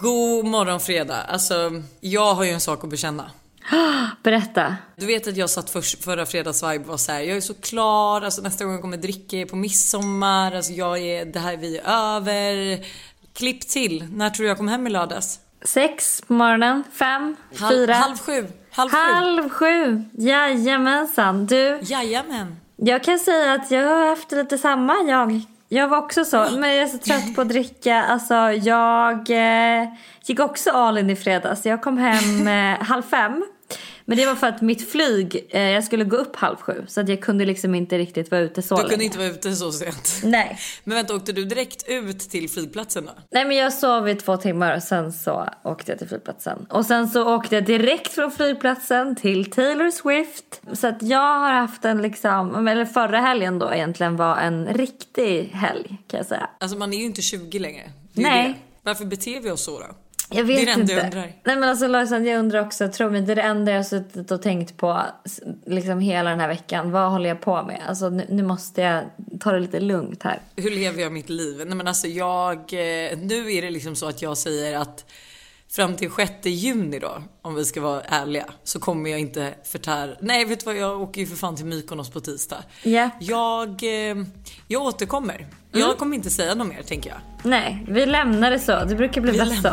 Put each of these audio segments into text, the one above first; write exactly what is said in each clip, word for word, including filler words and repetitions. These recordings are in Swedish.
God morgon fredag. Alltså, jag har ju en sak att bekänna. Berätta. Du vet att jag satt för, förra fredags vibe var så här, jag är så klar, alltså nästa gång jag kommer dricka på midsommar, alltså jag är, det här vi är över. Klipp till, när tror jag kom hem i lördags? Sex på morgonen, fem, Halv, fyra. halv sju. Halv sju. Halv sju, jajamensan. Du, Jajamän. jag kan säga att jag har haft lite samma, jag. Jag var också så, men jag är så trött på att dricka. Alltså jag eh, gick också all in i fredags. Jag kom hem eh, halv fem. Men det var för att mitt flyg, eh, jag skulle gå upp halv sju. Så att jag kunde liksom inte riktigt vara ute så Du länge. kunde inte vara ute så sent. Nej. Men vänta, åkte du direkt ut till flygplatsen då? Nej, men jag sov i två timmar och sen så åkte jag till flygplatsen. Och sen så åkte jag direkt från flygplatsen till Taylor Swift. Så att jag har haft en liksom, eller förra helgen då egentligen var en riktig helg kan jag säga. Alltså man är ju inte tjugo längre. Det är Nej. det. Varför beter vi oss så då? Jag vet det är det enda inte. jag undrar. Nej men alltså Lojsan, jag undrar också, tro mig, det är det enda jag har suttit och tänkt på liksom hela den här veckan. Vad håller jag på med? Alltså nu, nu måste jag ta det lite lugnt här. Hur lever jag mitt liv? Nej men alltså jag, nu är det liksom så att jag säger att fram till sjätte juni då, om vi ska vara ärliga, så kommer jag inte förtär. Nej, vet du vad, jag åker ju för fan till Mykonos på tisdag. Ja. Jag, jag återkommer. Mm. Jag kommer inte säga något mer, tänker jag. Nej, vi lämnar det så. Det brukar bli vi bäst så.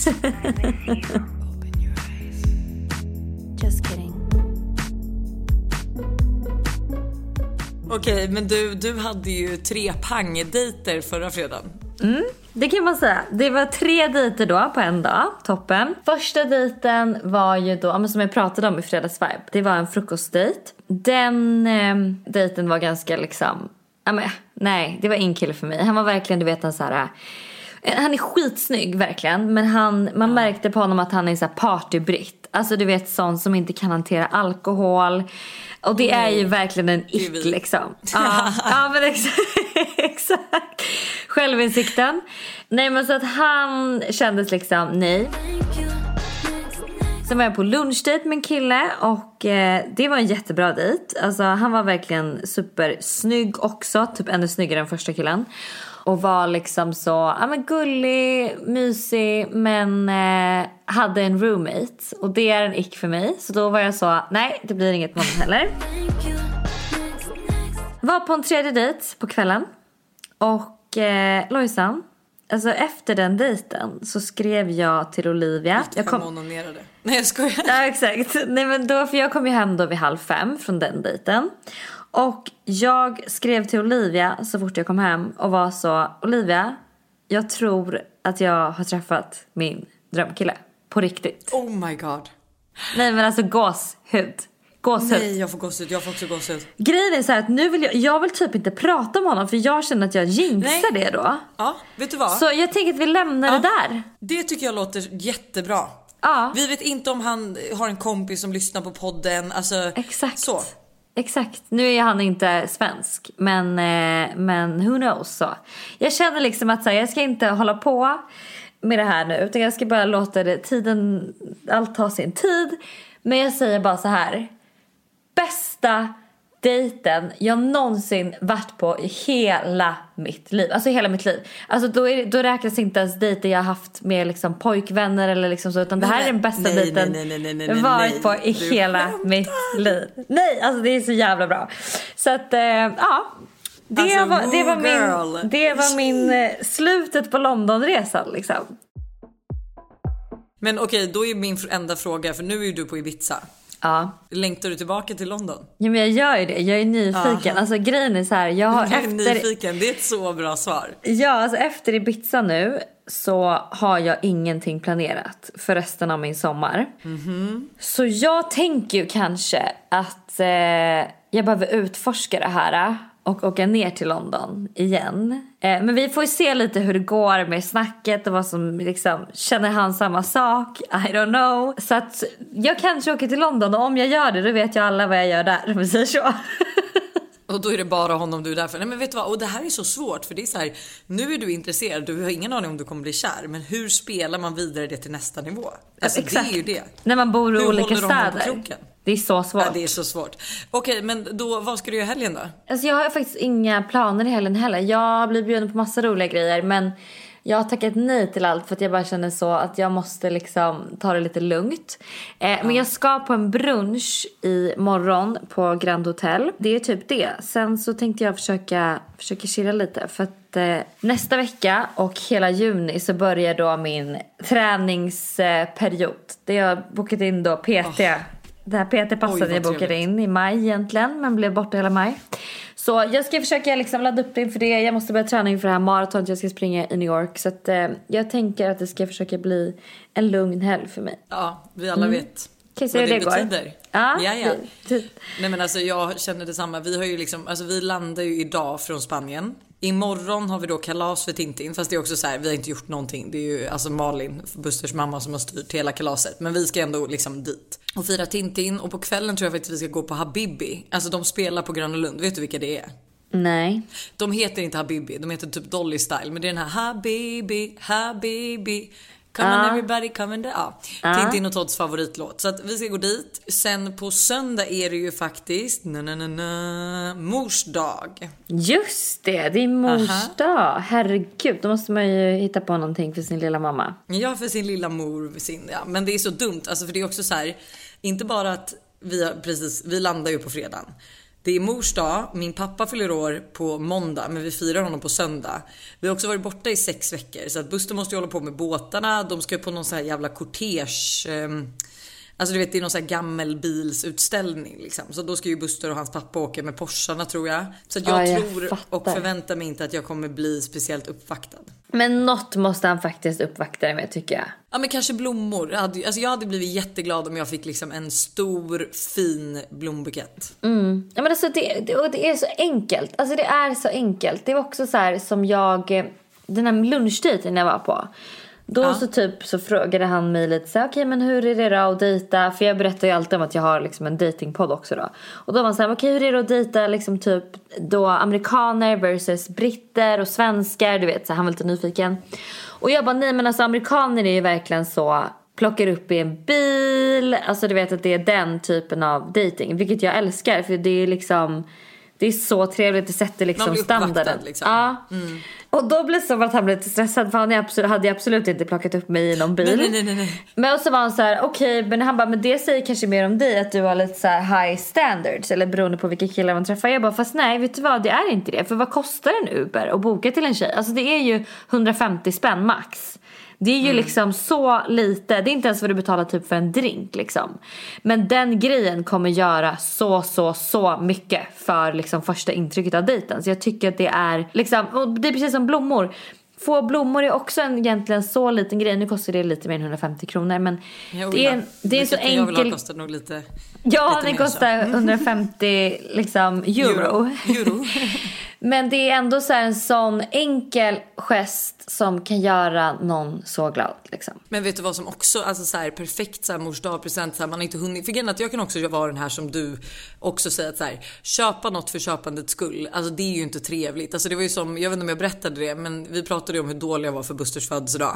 Just kidding. Okej, men du, du hade ju tre pangdejter förra fredagen. Mm, det kan man säga. Det var tre dejter då på en dag. Toppen. Första dejten var ju då, som jag pratade om i fredagsvibe. Det var en frukostdejt. Den eh, dejten var ganska liksom, ja men nej, det var en kille för mig. Han var verkligen, du vet, en så här, han är skitsnygg verkligen, men han, man ja. märkte på honom att han är en så här partybritt. Alltså du vet, sån som inte kan hantera alkohol. Och det är ju verkligen en ick liksom. Ja, ja men exakt, exakt. Självinsikten. Nej men så att han kändes liksom nej. Sen var jag på lunchdate med en kille och eh, det var en jättebra dejt. Alltså han var verkligen supersnygg också, typ ännu snyggare än första killen. Och var liksom så, ja men gullig, mysig, men eh, hade en roommate. Och det är en ick för mig. Så då var jag så, nej det blir inget med heller. Var på en tredje dejt på kvällen. Och eh, Lojsan, alltså efter den dejten så skrev jag till Olivia. Jag kom onanerade. Nej jag skojar. Ja exakt. Nej men då, för jag kom ju hem då vid halv fem från den dejten. Och jag skrev till Olivia så fort jag kom hem och var så, Olivia, jag tror att jag har träffat min drömkille. På riktigt. Oh my god. Nej men alltså gåshud. Gåshud. Nej jag får gåshud, jag får också gåshud. Grejen är så här att nu vill jag, jag vill typ inte prata om honom för jag känner att jag jinxar det då. Ja, vet du vad? Så jag tänker att vi lämnar ja. det där. Det tycker jag låter jättebra. Ja. Vi vet inte om han har en kompis som lyssnar på podden. Alltså, exakt. Så. Exakt, nu är han inte svensk. Men, eh, men who knows så. Jag känner liksom att så här, jag ska inte hålla på med det här nu. Utan jag ska bara låta det, tiden, allt ta sin tid. Men jag säger bara så här. Bästa dejten jag någonsin varit på i hela mitt liv. Alltså hela mitt liv. Alltså då, är, då räknas inte ens dejter jag haft med liksom pojkvänner eller liksom så. Utan det här är den bästa nej, dejten nej, nej, nej, nej, nej, varit på i du hela skämtar. mitt liv. Nej, alltså det är så jävla bra. Så att, eh, ja. Det, alltså, var, det var girl. min, det var min eh, slutet på Londonresan liksom. Men okej, då är min enda fråga, för nu är ju du på Ibiza. Ja. Längtar du tillbaka till London? Ja men jag gör ju det, jag är nyfiken. Aha. Alltså grejen är så här, jag har jag är efter... nyfiken, det är ett så bra svar. Ja, alltså efter Ibiza nu så har jag ingenting planerat för resten av min sommar. Mm-hmm. Så jag tänker ju kanske att eh, jag behöver utforska det här och åka ner till London igen. Eh, men vi får ju se lite hur det går med snacket och vad som liksom, känner han samma sak? I don't know. Så att jag kanske åker till London och om jag gör det då vet jag alla vad jag gör där, om vi säger så. Och då är det bara honom du är där för. Nej men vet du vad, och det här är så svårt för det är så här, nu är du intresserad, du har ingen aning om du kommer bli kär, men hur spelar man vidare det till nästa nivå? Alltså exakt. Det är ju det. När man bor i hur olika städer. Det är så svårt. Ja, det är så svårt. Okej, men då, vad ska du göra helgen då? Alltså jag har faktiskt inga planer i helgen heller. Jag blir bjuden på massa roliga grejer, men Jag har tackat nej till allt för att jag bara känner så att jag måste liksom ta det lite lugnt. Eh, ja. Men jag ska på en brunch i morgon på Grand Hotel. Det är typ det. Sen så tänkte jag försöka, försöka chilla lite för att eh, nästa vecka och hela juni så börjar då min träningsperiod. Det jag har bokat in då P T. Oh. Det här P T-passet jag bokade in i maj egentligen, men blev borta hela maj. Så jag ska försöka liksom ladda upp det inför det. Jag måste börja träna inför det här maratonet jag ska springa i New York. Så att, eh, jag tänker att det ska försöka bli en lugn helg för mig. Ja, vi alla mm. vet vad det, det betyder. Ja, ja, ja. Nej men alltså jag känner detsamma. Vi har ju liksom, alltså vi landar ju idag från Spanien. Imorgon har vi då kalas för Tintin. Fast det är också så här, vi har inte gjort någonting. Det är ju alltså Malin, Busters mamma, som har styrt hela kalaset. Men vi ska ändå liksom dit och fira Tintin. Och på kvällen tror jag faktiskt vi ska gå på Habibi. Alltså de spelar på Gröna Lund. Vet du vilka det är? Nej. De heter inte Habibi, de heter typ Dolly Style. Men det är den här Habibi, Habibi, come on ah. everybody, come on the... Ja, ah. Tintin och Todds favoritlåt. Så att vi ska gå dit. Sen på söndag är det ju faktiskt na, na, na, na, mors dag. Just det, det är mors dag. Herregud, då måste man ju hitta på någonting för sin lilla mamma. Ja, för sin lilla mor sin, ja. Men det är så dumt, alltså för det är också så här, inte bara att vi har, precis, vi landar ju på fredagen. Det är mors dag, min pappa fyller år på måndag, men vi firar honom på söndag. Vi har också varit borta i sex veckor, så att Buster måste ju hålla på med båtarna. De ska på någon så här jävla kortege. Alltså du vet, det är någon så här gammelbilsutställning liksom. Så då ska ju Buster och hans pappa åka med Porscharna, tror jag. Så att jag, ja, jag tror fattar. Och förväntar mig inte att jag kommer bli speciellt uppvaktad. Men något måste han faktiskt uppvakta dig med, tycker jag. Ja, men kanske blommor. Alltså jag hade blivit jätteglad om jag fick liksom en stor, fin blombukett. Mm. Ja, men alltså det, det, och det är så enkelt. Alltså det är så enkelt. Det var också så här som jag, den här lunchdejten jag var på. Då ja. så typ så frågade han mig lite så okej, okay, men hur är det då att dejta? För jag berättar ju alltid om att jag har liksom en datingpodd också då. Och då var han så här, okej, okay, hur är det att dejta liksom typ då amerikaner versus britter och svenskar, du vet, så han var lite nyfiken. Och jag bara, nej men alltså amerikaner är ju verkligen så, plockar upp i en bil, alltså du vet att det är den typen av dating, vilket jag älskar, för det är liksom, det är så trevligt, det sätter liksom standarden liksom. Ja. Mm. Och då blev det så att han blev lite stressad, för han absolut, hade absolut inte plockat upp mig i någon bil. Nej, nej, nej, nej. Men så var han så här, okej, okay, men han bara, men det säger kanske mer om dig att du har lite så här high standards, eller beroende på vilka killar man träffar. Jag bara, fast nej, vet du vad, det är inte det. För vad kostar en Uber att boka till en tjej? Alltså det är ju hundrafemtio spänn max. Det är ju mm. liksom så lite. Det är inte ens vad du betalar typ för en drink liksom. Men den grejen kommer göra så, så, så mycket för liksom första intrycket av dejten. Så jag tycker att det är liksom, och det är precis som blommor. Få blommor är också en egentligen så liten grej. Nu kostar det lite mer än hundrafemtio kronor. Men det är, det är en så enkel... Jag vill ha kostar nog lite... Ja, lite den kostar hundrafemtio liksom, euro. euro. euro. Men det är ändå så här en sån enkel gest som kan göra någon så glad liksom. Men vet du vad som också, alltså så här perfekt så här mors dag present, så här, man har inte hunnit. För att jag kan också vara den här som du också säger, att så här, köpa något för köpandets skull. Alltså det är ju inte trevligt. Alltså det var ju som, jag vet inte om jag berättade det, men vi pratade ju om hur dålig jag var för Busters födelsedag.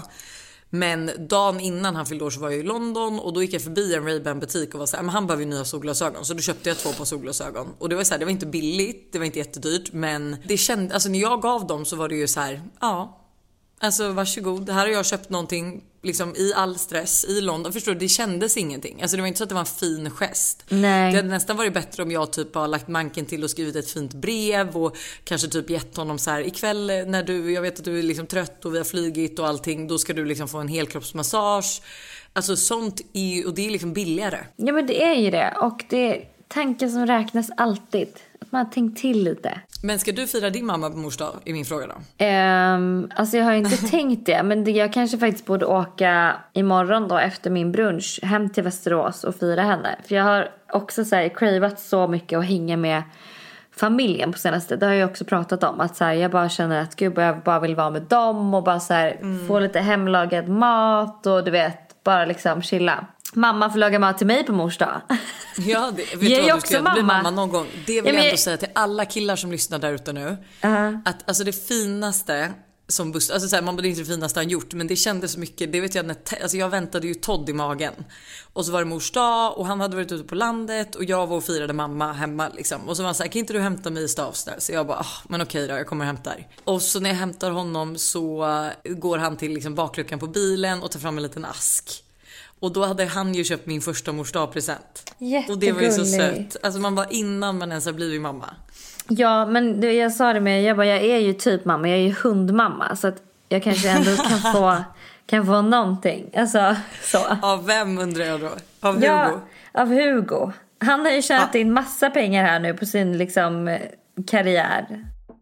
Men dagen innan han fyllde år så var jag i London, och då gick jag förbi en Ray-Ban butik och var så här, men han behöver ju nya solglasögon, så då köpte jag två par solglasögon. Och det var så här, det var inte billigt, det var inte jättedyrt, men det kände, alltså när jag gav dem så var det ju så här, ja, alltså varsågod, här har jag köpt någonting liksom i all stress i London, förstår du, det kändes ingenting. Alltså det var inte så att det var en fin gest. Nej. Det hade nästan varit bättre om jag typ har lagt manken till och skrivit ett fint brev och kanske typ gett honom så här, ikväll när du, jag vet att du är liksom trött och vi har flygit och allting, då ska du liksom få en helkroppsmassage. Alltså sånt är ju, och det är liksom billigare. Ja, men det är ju det, och det är tanken som räknas alltid. Att man har tänkt till lite. Men ska du fira din mamma på mors dag, är min fråga då? Um, alltså jag har inte tänkt det. Men det, jag kanske faktiskt borde åka imorgon då efter min brunch hem till Västerås och fira henne. För jag har också så här, cravat så mycket att hänga med familjen på senaste. Det har jag också pratat om. Att så här, jag bara känner att gud, jag bara vill vara med dem. Och bara så här, mm. få lite hemlagad mat. Och du vet, bara liksom chilla. Mamma får laga mat till mig på mors dag. Ja, det, vet jag du vad du ska mamma. Bli mamma någon gång. Det vill ja, men... jag ändå säga till alla killar som lyssnar där ute nu. Uh-huh. Att alltså det finaste som buss, alltså så här, man bodde inte det finaste han gjort, men det kändes så mycket, det vet jag när, alltså jag väntade ju Todd i magen och så var det mors dag och han hade varit ute på landet och jag var och firade mamma hemma liksom, och så var han så här, kan inte du hämta mig i Stavsnäs? Så jag bara, ah, men okej då, jag kommer och hämtar. Och så när jag hämtar honom så uh, går han till liksom bakluckan på bilen och tar fram en liten ask. Och då hade han ju köpt min första mors dag-present. Och det var ju så sött. Alltså man var innan man ens har blivit mamma. Ja, men det, jag sa det med, jag bara, jag är ju typ mamma, jag är ju hundmamma. Så att jag kanske ändå kan få, kan få någonting. Alltså, så. Av vem undrar jag då? Av Hugo? Ja, av Hugo. Han har ju tjänat ah. in massa pengar här nu på sin liksom karriär.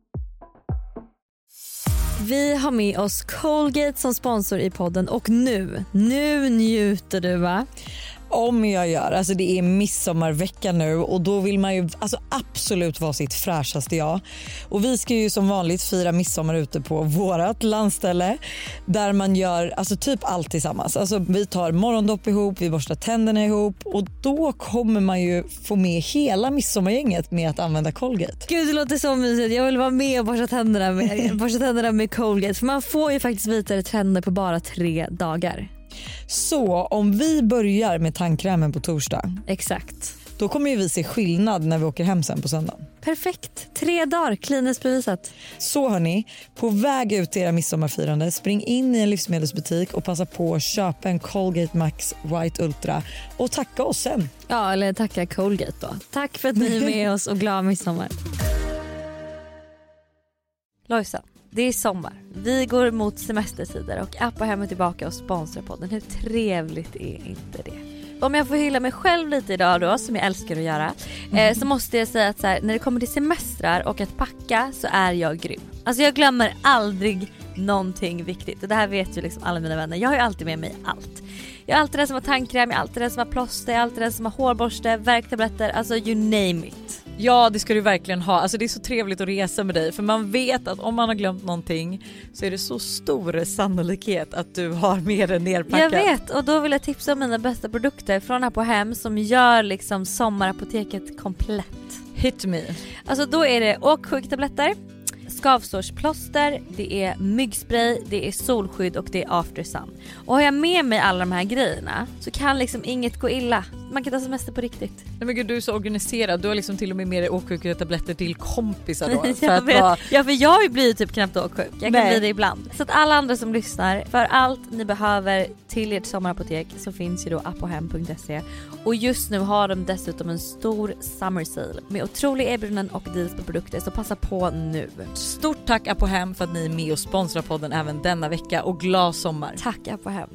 Vi har med oss Colgate som sponsor i podden och nu, nu njuter du va? Om jag gör, alltså det är midsommarvecka nu och då vill man ju alltså absolut vara sitt fräschaste jag. Och vi ska ju som vanligt fira midsommar ute på vårat landställe där man gör alltså typ allt tillsammans. Alltså vi tar morgondopp ihop, vi borstar tänderna ihop och då kommer man ju få med hela midsommargänget med att använda Colgate. Gud, det låter så mysigt. Jag vill vara med och borsta tänderna med, borsta tänderna med Colgate för man får ju faktiskt vitare tänder på bara tre dagar. Så om vi börjar med tandkrämen på torsdag. Exakt. Då kommer ju vi se skillnad när vi åker hem sen på söndag. Perfekt. Tre dagar, kliniskt bevisat. Så hörni, på väg ut till era midsommarfirande, spring in i en livsmedelsbutik och passa på att köpa en Colgate Max White Ultra och tacka oss sen. Ja, eller tacka Colgate då. Tack för att ni är med oss och glad midsommar. Lojsan. Det är sommar. Vi går mot semestertider och Apohem är tillbaka och sponsrar podden. Hur trevligt är inte det? Om jag får hylla mig själv lite idag då, som jag älskar att göra, mm. eh, så måste jag säga att så här, när det kommer till semestrar och att packa så är jag grym. Alltså jag glömmer aldrig någonting viktigt. Och det här vet ju liksom alla mina vänner. Jag har ju alltid med mig allt. Jag har alltid det som har tandkräm, jag har alltid det som har plåster, jag har alltid det som har hårborste, värktabletter, alltså you name it. Ja, det ska du verkligen ha. Alltså det är så trevligt att resa med dig. För man vet att om man har glömt någonting så är det så stor sannolikhet att du har med det nerpackat. Jag vet, och då vill jag tipsa om mina bästa produkter från Apohem som gör liksom sommarapoteket komplett. Hit me. Alltså då är det åksjuktabletter, skavsårsplåster, det är myggspray, det är solskydd och det är aftersun. Och har jag med mig alla de här grejerna så kan liksom inget gå illa. Man kan ta semester på riktigt. Nej men gud, du är så organiserad. Du har liksom till och med med dig åksjuketabletter till kompisar då. För jag att vet. Vara... Ja, för jag blir typ knappt åksjuk. Jag kan Nej. bli det ibland. Så att alla andra som lyssnar, för allt ni behöver till ert sommarapotek så finns ju då apohem punkt se. Och just nu har de dessutom en stor summer sale med otroliga erbjudanden och deals på produkter. Så passa på nu. Stort tack Apohem för att ni är med och sponsrar podden även denna vecka och glad sommar. Tack Apohem.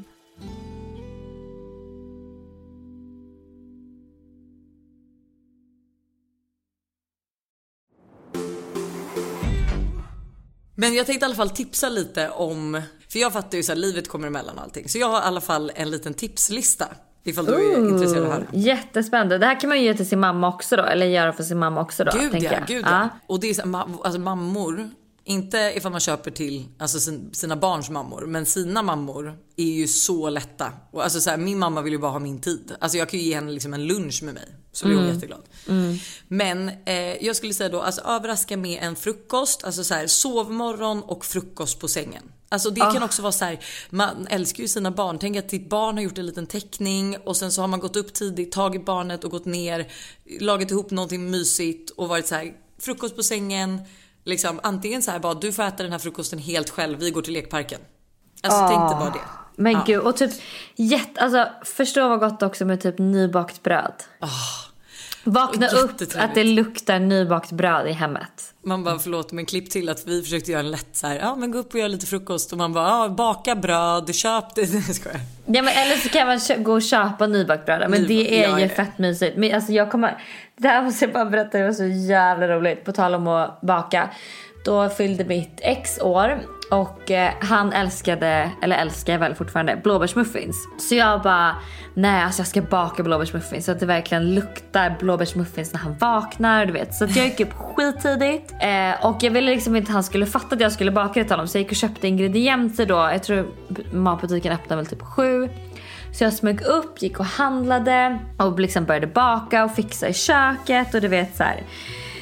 Men jag tänkte i alla fall tipsa lite om, för jag fattar ju så här, livet kommer emellan och allting. Så jag har i alla fall en liten tipslista ifall du är Ooh, intresserad av det här. Jättespännande. Det här kan man ju ge till sin mamma också då, eller göra för sin mamma också då. Gud ja, jag. gud ja. Ja. Och det är så, alltså mammor, inte ifall man köper till alltså sin, sina barns mammor, men sina mammor är ju så lätta. Och alltså så här, min mamma vill ju bara ha min tid. Alltså jag kan ju ge henne liksom en lunch med mig. Så blir hon mm. jätteglad. Mm. Men eh, jag skulle säga då, alltså överraska med en frukost. Alltså så här, sovmorgon och frukost på sängen. Alltså det oh. kan också vara så här, man älskar ju sina barn. Tänk att ditt barn har gjort en liten teckning och sen så har man gått upp tidigt, tagit barnet och gått ner, lagat ihop någonting mysigt och varit så här, frukost på sängen. Liksom, antingen så här bara, du får äta den här frukosten helt själv, vi går till lekparken. Alltså oh. tänk dig bara det. Men ja. gud, och typ jätte, alltså förstå vad gott också med typ nybakt bröd. Oh. Vakna upp att det luktar nybakt bröd i hemmet. Man bara, förlåt, men klipp till att vi försökte göra en lätt så här, ja men gå upp och göra lite frukost. Och man bara, ja baka bröd, köp det. Nej, ska jag. Ja, men eller så kan man kö- gå och köpa nybakt bröd. Men Nybak, det är ja, ju ja. fett mysigt. Men alltså jag kommer, det här måste jag bara berätta, det var så jävla roligt. På tal om att baka. Då fyllde mitt ex år. Och eh, han älskade, eller älskar väl fortfarande, blåbärsmuffins. Så jag bara, nej alltså jag ska baka blåbärsmuffins så att det verkligen luktar blåbärsmuffins när han vaknar, du vet. Så att jag gick upp skittidigt eh, och jag ville liksom inte att han skulle fatta att jag skulle baka det till honom. Så jag gick och köpte ingredienser då. Jag tror matbutiken öppnade väl typ sju. Så jag smög upp, gick och handlade och liksom började baka och fixa i köket och du vet så här.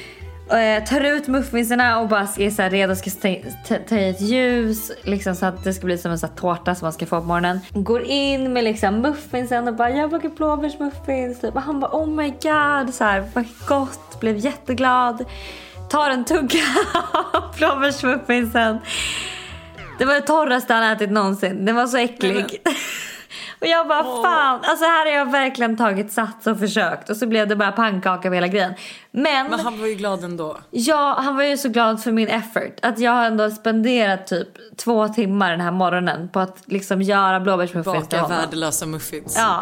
eh, tar ut muffinsarna och bara är så här redo, ska ta, ta, ta i ett ljus liksom, så att det ska bli som en så här tårta som man ska få på morgonen. Går in med liksom muffinsen och bara, jag bakar blåbärsmuffins typ. Och han bara, oh my god, så här, vad gott, blev jätteglad. Tar en tugga av blåbärsmuffinsen. Det var det torraste han ätit någonsin. Det var så äcklig. Och jag bara, fan, alltså här har jag verkligen tagit sats och försökt. Och så blev det bara pannkaka med hela grejen. Men, Men han var ju glad ändå. Ja, han var ju så glad för min effort. Att jag har ändå spenderat typ två timmar den här morgonen på att liksom göra blåbärsmuffins till Baka honom. värdelösa muffins. Ja.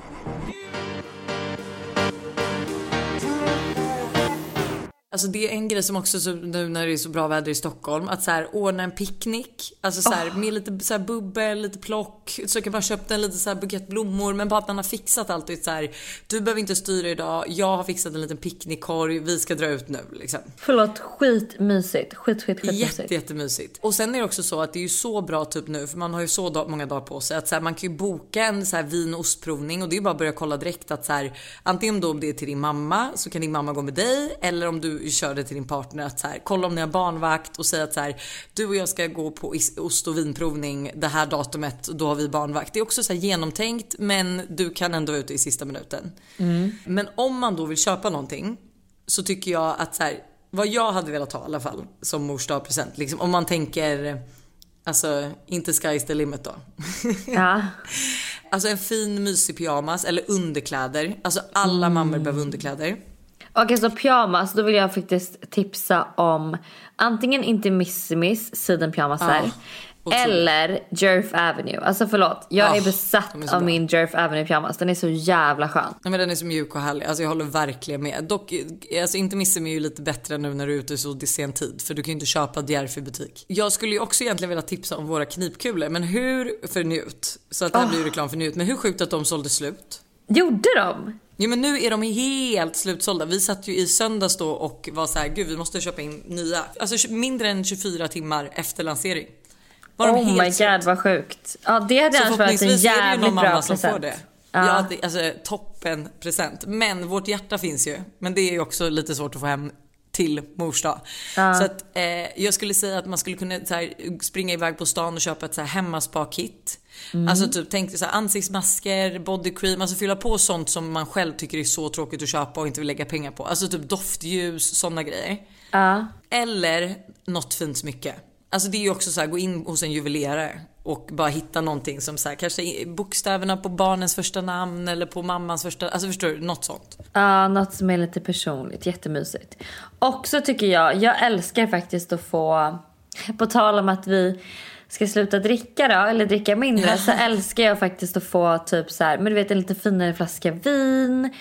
Alltså det är en grej som också så, nu när det är så bra väder i Stockholm, att så här ordna en picknick, alltså så här, oh. med lite så här bubbel, lite plock, så jag kan bara köpa en lite så här bukett blommor, men bara att man har fixat allt, så här, du behöver inte styra idag, jag har fixat en liten picknickkorg, vi ska dra ut nu liksom. Förlåt, skitmysigt, skit skit skit Jätte, jättemysigt. Och sen är det också så att det är ju så bra typ nu, för man har ju så dag, många dagar på sig att så här, man kan ju boka en så här vin- och ostprovning, och det är bara att börja kolla direkt att så här, antingen då om det är till din mamma så kan din mamma gå med dig, eller om du kör det till din partner att så här, kolla om ni har barnvakt och säga att så här, du och jag ska gå på ost- och vinprovning det här datumet och då har vi barnvakt. Det är också så här genomtänkt, men du kan ändå vara ute i sista minuten. Mm. Men om man då vill köpa någonting så tycker jag att så här, vad jag hade velat ha i alla fall som morsdagspresent, liksom, om man tänker alltså inte sky's the limit då. Ja. Alltså en fin mysig pyjamas eller underkläder. Alltså alla mm. mammor behöver underkläder. Okej, så pyjamas, då vill jag faktiskt tipsa om antingen Intimissimis sidenpyjamasar ah, eller Jerf Avenue. Alltså förlåt, jag ah, är besatt är av bra. min Jerf Avenue pyjamas. Den är så jävla skön. Ja, men den är så mjuk och härlig. Alltså jag håller verkligen med. Dock, alltså Intimissimis är ju lite bättre nu när du är ute så sen tid, för du kan ju inte köpa Jerf i butik. Jag skulle ju också egentligen vilja tipsa om våra knipkulor, men hur för Njut, så att det här oh. blir reklam för Njut, men hur sjukt att de sålde slut. Gjorde de? Ja, men nu är de helt slutsålda. Vi satt ju i söndags då och var så här, gud vi måste köpa in nya. Alltså mindre än tjugofyra timmar efter lansering. Var de oh helt my slut. God, vad sjukt. Ja, det hade annars varit en jävligt bra present. Får det. Ja, ja det, alltså toppen present. Men vårt hjärta finns ju. Men det är ju också lite svårt att få hem till morsdag. Ja. Så att eh, jag skulle säga att man skulle kunna så här, springa iväg på stan och köpa ett så här hemmaspa-kit. Mm. Alltså typ tänk så här, ansiktsmasker, bodycream, alltså fylla på sånt som man själv tycker är så tråkigt att köpa och inte vill lägga pengar på. Alltså typ doftljus, såna grejer. Ja. Eller något fint smycke. Alltså det är ju också så här, gå in hos en juvelerare och bara hitta någonting som så här, kanske bokstäverna på barnens första namn eller på mammans första, alltså förstår du, något sånt. Ja, något som är lite personligt, jättemysigt. Och så tycker jag, jag älskar faktiskt att få, på tal om att vi ska sluta dricka då, eller dricka mindre, så älskar jag faktiskt att få typ så här, men du vet, en lite finare flaska vin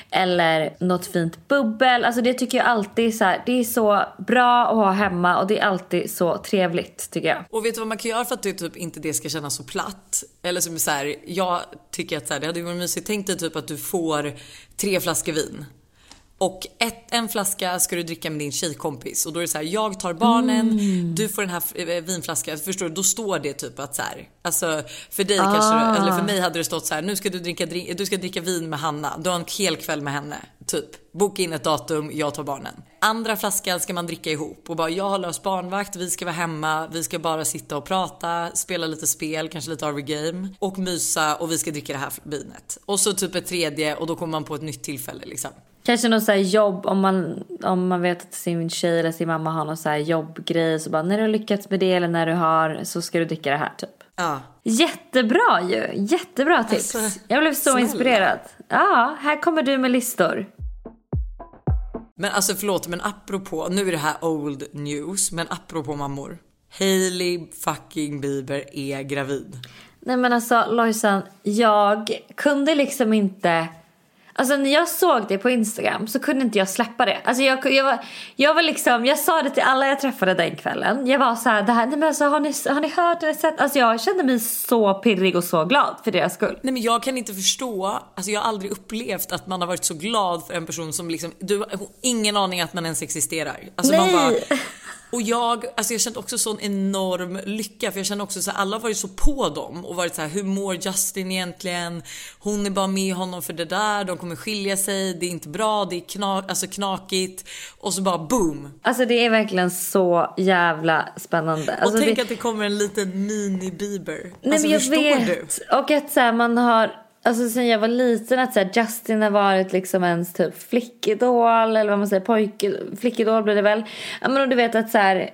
eller något fint bubbel. Alltså det tycker jag alltid så här, det är så bra att ha hemma och det är alltid så trevligt tycker jag. Och vet du vad man kan göra för att det typ inte det ska kännas så platt? Eller som så här, jag tycker att så här, det hade ju varit mysigt. Tänk dig typ att du får tre flaskor vin. Och ett, en flaska ska du dricka med din tjejkompis. Och då är det så här, jag tar barnen, mm. du får den här vinflaskan. Förstår du, då står det typ att så här, alltså för dig ah. kanske, eller för mig hade det stått så här, nu ska du dricka, du ska dricka vin med Hanna. Du har en hel kväll med henne, typ. Boka in ett datum, jag tar barnen. Andra flaskan ska man dricka ihop. Och bara, jag har löst barnvakt, vi ska vara hemma. Vi ska bara sitta och prata, spela lite spel, kanske lite R V Game. Och mysa, och vi ska dricka det här vinet. Och så typ ett tredje, och då kommer man på ett nytt tillfälle liksom. Kanske något så här jobb, om man, om man vet att sin tjej eller sin mamma har någon så här jobbgrej, så bara, när du har lyckats med det eller när du har, så ska du dricka det här typ. Ja. Jättebra ju, jättebra tips. Alltså, jag blev så snälla. Inspirerad. Ja, här kommer du med listor. Men alltså förlåt, men apropå, nu är det här old news, men apropå mammor. Hailey fucking Bieber är gravid. Nej men alltså Lojsan, jag kunde liksom inte. Alltså när jag såg det på Instagram så kunde inte jag släppa det. Alltså jag, jag, var, jag var liksom, jag sa det till alla jag träffade den kvällen. Jag var så här, det här, nej men alltså, har, ni, har ni hört det? Sett? Alltså jag kände mig så pirrig och så glad för deras skull. Nej men jag kan inte förstå, alltså jag har aldrig upplevt att man har varit så glad för en person som liksom, du har ingen aning att man ens existerar. Alltså nej. man bara, Och jag, alltså jag kände också sån enorm lycka, för jag kände också så här, alla har varit så på dem och varit så här, hur mår Justin egentligen? Hon är bara med honom för det där, de kommer skilja sig, det är inte bra, det är knak, alltså knakigt, och så bara boom. Alltså det är verkligen så jävla spännande. Alltså och tänk det... att det kommer en liten mini Bieber. Nej, alltså, men jag förstår vet. du? Och att så här, man har, alltså sen jag var liten, att så här, Justin har varit liksom ens typ flickidol, eller vad man säger, pojke, flickidol blir det väl. Ja, men och du vet att så här,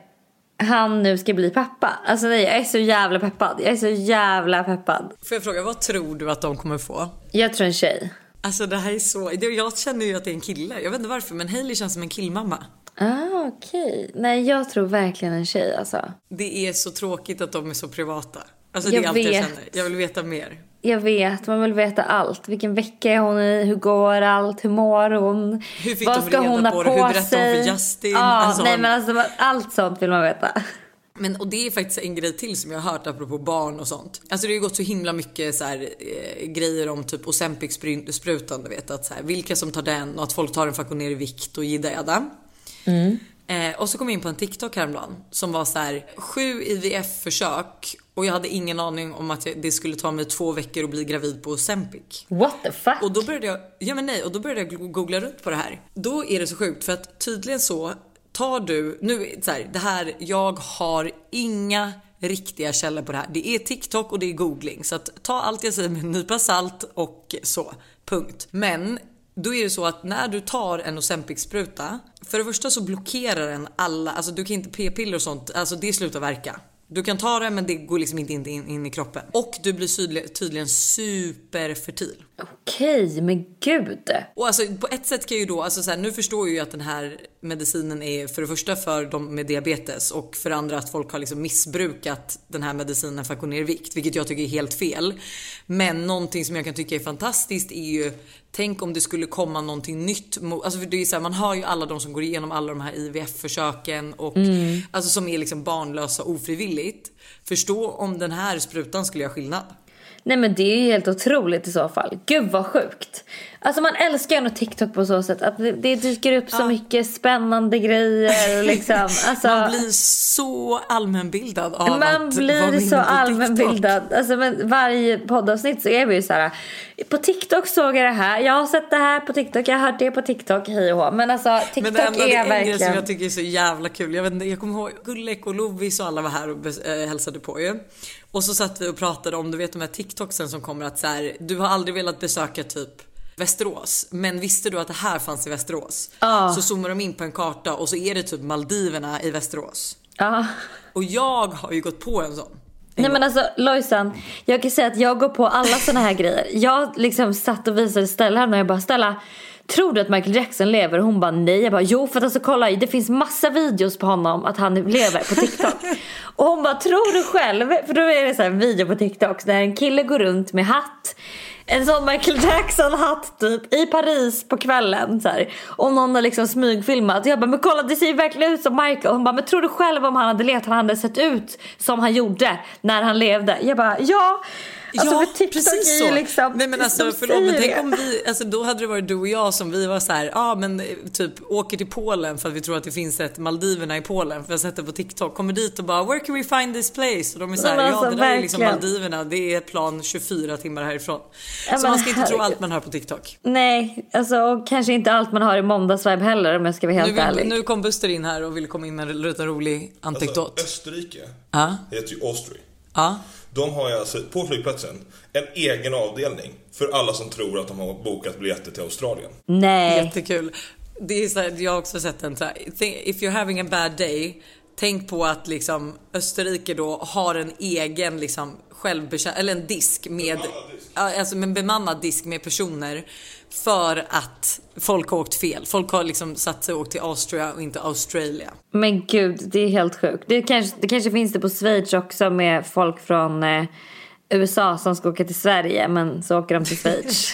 han nu ska bli pappa. Alltså nej, jag är så jävla peppad. Jag är så jävla peppad. Får jag fråga, vad tror du att de kommer få? Jag tror en tjej. Alltså det här är så, jag känner ju att det är en kille. Jag vet inte varför, men Hailey känns som en killmamma. Ah, okej. Okay. Nej, jag tror verkligen en tjej alltså. Det är så tråkigt att de är så privata. Alltså jag det är allt vet. jag känner. Jag vill veta mer. Jag vet, man vill veta allt. Vilken vecka är hon i? Hur går allt? Hur mår hon? Hur fick Vad de ska reda hon på ha det? på Hur berättade sig? hon för Justin? Ja, alltså, nej men alltså allt sånt vill man veta. Men och det är faktiskt en grej till som jag har hört apropå barn och sånt. Alltså det har ju gått så himla mycket så här, eh, grejer om typ Ozempic-sprutan, du vet, att så här, vilka som tar den och att folk tar den för att gå ner i vikt och gidda. Mm. Eh, och så kom jag in på en TikTok häromdagen som var så här, sju I V F-försök, och jag hade ingen aning om att jag, det skulle ta mig två veckor att bli gravid på Ozempic. What the fuck? Och då började jag, ja men nej, och då började jag googla runt på det här. Då är det så sjukt, för att tydligen så tar du, nu så här, det här, jag har inga riktiga källor på det här. Det är TikTok och det är googling, så att ta allt jag säger med en nypa salt och så, punkt. Men då är det så att när du tar en Ozempic-spruta, för det första så blockerar den alla, alltså du kan inte p-piller och sånt, alltså det slutar verka. Du kan ta det men det går liksom inte in, in, in i kroppen. Och du blir tydligen, tydligen superfertil. Okej, men gud. Och alltså på ett sätt kan ju då, alltså så här, nu förstår jag ju att den här medicinen är för det första för de med diabetes, och för det andra att folk har liksom missbrukat den här medicinen för att gå ner i vikt, vilket jag tycker är helt fel. Men någonting som jag kan tycka är fantastiskt är ju, tänk om det skulle komma någonting nytt. Alltså för det är så här, man har ju alla de som går igenom alla de här I V F-försöken och mm. alltså som är liksom barnlösa ofrivilligt. Förstå om den här sprutan skulle göra skillnad. Nej men det är ju helt otroligt i så fall. Gud vad sjukt. Alltså man älskar ju nog TikTok på så sätt att det, det dyker upp så ja. mycket spännande grejer liksom. Alltså, man blir så allmänbildad av man att blir så allmänbildad. Alltså men varje poddavsnitt så är vi ju så här, på TikTok såg jag det här. Jag har sett det här på TikTok. Jag har hört det på TikTok. Hej och hå. Men alltså TikTok men det enda, är det verkligen som jag tycker är så jävla kul. Jag vet inte, jag kommer ihåg Gullek och Lovis och alla var här och äh, hälsade på ju. Och så satt vi och pratade om, du vet, de här TikToksen som kommer att så här, du har aldrig velat besöka typ Västerås, men visste du att det här fanns i Västerås? Ah. Så zoomar de in på en karta och så är det typ Maldiverna i Västerås. Ah. Och jag har ju gått på en sån. Nej men alltså Lojsan, jag kan säga att jag går på alla såna här grejer. Jag liksom satt och visade Stella här och jag bara, Stella, tror du att Michael Jackson lever? Och hon bara nej. Jag bara jo, för att alltså kolla, det finns massa videos på honom att han lever på TikTok. Och hon bara, tror du själv? För då är det så här en video på TikTok där en kille går runt med hatt, en sån Michael Jackson hatt typ i Paris på kvällen så här. Och någon har liksom smygfilmat. Jag bara, men kolla, det ser verkligen ut som Michael. Hon bara, men tror du själv om han hade levt, han hade sett ut som han gjorde när han levde? Jag bara, ja. Alltså ja, TikTok precis så. Liksom, nej men alltså förlåt, men tänk om vi, alltså då hade det varit du och jag som vi var så här, ja ah, men typ åker till Polen för att vi tror att det finns ett Maldiverna i Polen, för jag har sett det på TikTok, kommer dit och bara, where can we find this place? Och de är så här, ja, alltså, ja det där verkligen. Är liksom Maldiverna, det är plan tjugofyra timmar härifrån. Ja, så man ska inte herregud. tro allt man hör på TikTok. Nej, alltså och kanske inte allt man har i måndagsvibe heller, om jag ska vara helt nu, ärlig. Nu kom Buster in här och ville komma in med en liten rolig anekdot. Alltså, Österrike ah? heter ju Austria. Ja. Ah? De har ju alltså på flygplatsen en egen avdelning för alla som tror att de har bokat biljetter till Australien. Nej. Jättekul. Det är så här, jag har också sett en så här, if you're having a bad day, tänk på att liksom Österrike då har en egen liksom självbetjänt, eller en disk med alltså en bemannad disk med personer, för att folk har åkt fel. Folk har liksom satt sig och åkt till Austria och inte Australia. Men gud, det är helt sjukt. Det kanske, det kanske finns det på Schweiz också, med folk från eh, U S A som ska åka till Sverige, men så åker de till Schweiz.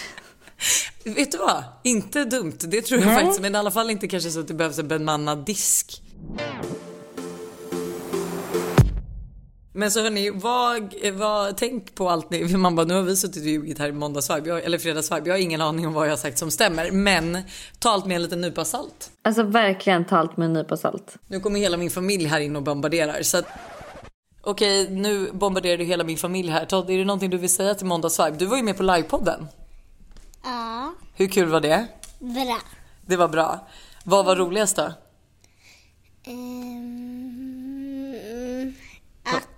Vet du vad? Inte dumt, det tror jag. Nej. Faktiskt. Men i alla fall inte kanske så att det behövs en bemannad disk. Men så hörni, vad, vad, tänk på allt ni, man bara, nu har vi suttit och ljugit här i måndagsvibe, jag, eller fredagsvibe, jag har ingen aning om vad jag har sagt som stämmer, men ta allt med en liten nypa salt. Alltså verkligen ta allt med en nypa salt. Nu kommer hela min familj här in och bombarderar, så att, okej, nu bombarderar du hela min familj här. Todd, är det någonting du vill säga till måndagsvibe? Du var ju med på livepodden. Ja. Hur kul var det? Bra. Det var bra. Vad var roligast då? Um, att...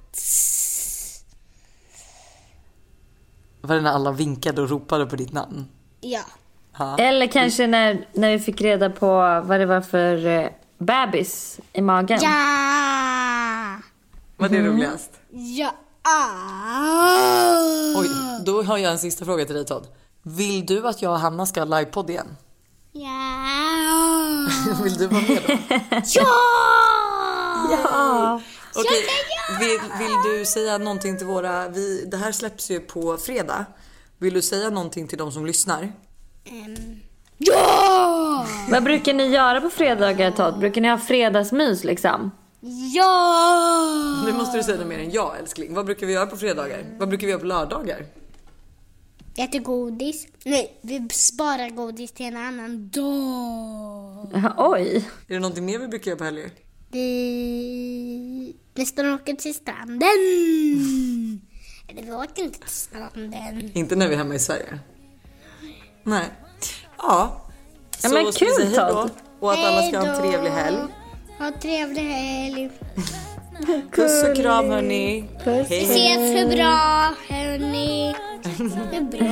Var det när alla vinkade och ropade på ditt namn? Ja. Ha. Eller kanske när, när vi fick reda på vad det var för uh, bebis i magen. Ja! Var det roligast? Ja! Oj, då har jag en sista fråga till dig, Todd. Vill du att jag och Hanna ska ha livepodd igen? Ja! Vill du vara med då? Ja! Ja. Okej, vill, vill du säga någonting till våra... Vi, det här släpps ju på fredag. Vill du säga någonting till de som lyssnar? Um, ja! Vad brukar ni göra på fredagar, Todd? Brukar ni ha fredagsmys liksom? Ja! Nu måste du säga det mer än jag, älskling. Vad brukar vi göra på fredagar? Vad brukar vi göra på lördagar? Äter godis. Nej, vi sparar godis till en annan dag. Ja, oj. Är det någonting mer vi brukar göra på helger? Vi nästan åker till stranden. Eller vi åker inte till stranden. Inte när vi är hemma i Sverige. Nej. Ja. Så Ja, men ska vi kul, säga hej då. Todd. Och att alla ska ha en Hej då. trevlig helg. Ha en trevlig helg. Puss och kram, hörni. Puss. Vi ses för bra, hörni. Det är bra.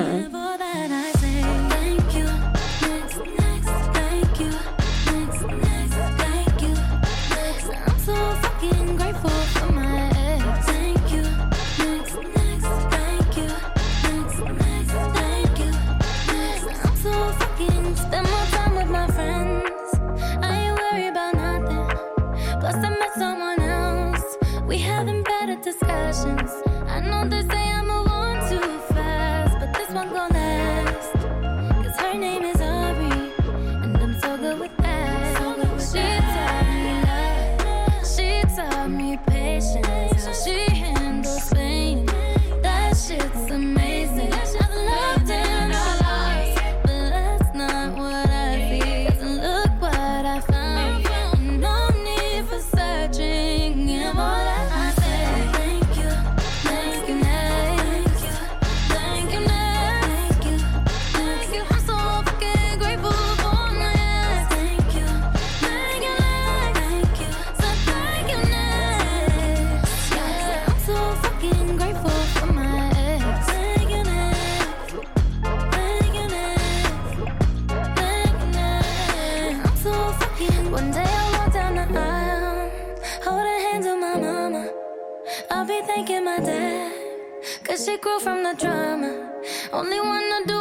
Discussions. I know they say I'm a one too fast, but this one gon' last. Cause her name is Aubrey, and I'm so good with that. So good with she taught me love, she taught me patience, how she handles pain. That shit's amazing. I've loved and I lost, but that's not what I see. Cause look what I found, no need for searching. And what I One day I'll walk down the aisle, hold her hands on my mama. I'll be thanking my dad, cause she grew from the drama. Only wanna do